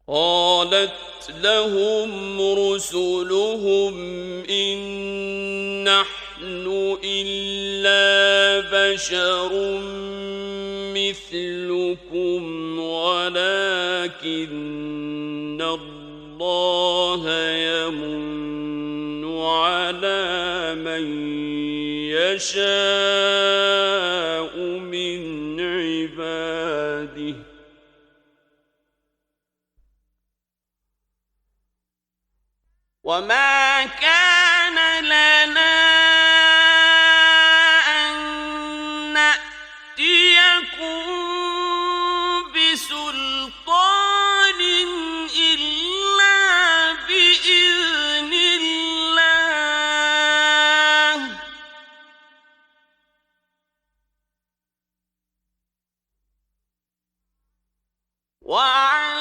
قالت لهم رسلهم إن نحن إلا بشر مثلكم ولكن الله يمن على من يشاء من عباده وما كان لنا أن نأتيكم بسلطان إلا بإذن الله وعلى